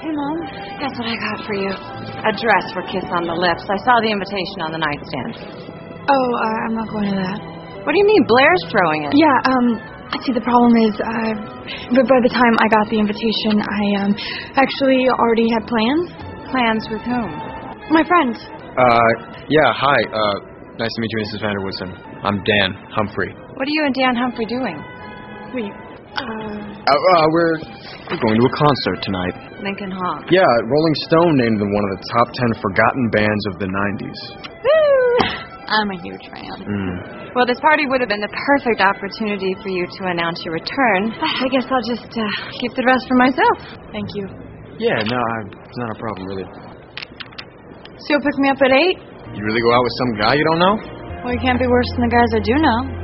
Hey, Mom, guess what I got for you? A dress for Kiss on the Lips. I saw the invitation on the nightstand. Oh, I'm not going to that. What do you mean? Blair's throwing it. Yeah, see, the problem is, but by the time I got the invitation, I, actually already had plans. Plans with whom? My friend. Yeah, hi. Nice to meet you, Mrs. Vanderwoodson. I'm Dan Humphrey. What are you and Dan Humphrey doing? Wait, we're going to a concert tonight. Lincoln Hall. Yeah, Rolling Stone named them one of the top 10 forgotten bands of the 90s. Woo! I'm a huge fan. Mm. Well, this party would have been the perfect opportunity for you to announce your return. I guess I'll just keep the rest for myself. Thank you. Yeah, no, it's not a problem, really. So you'll pick me up at 8? You really go out with some guy you don't know? Well, you can't be worse than the guys I do know.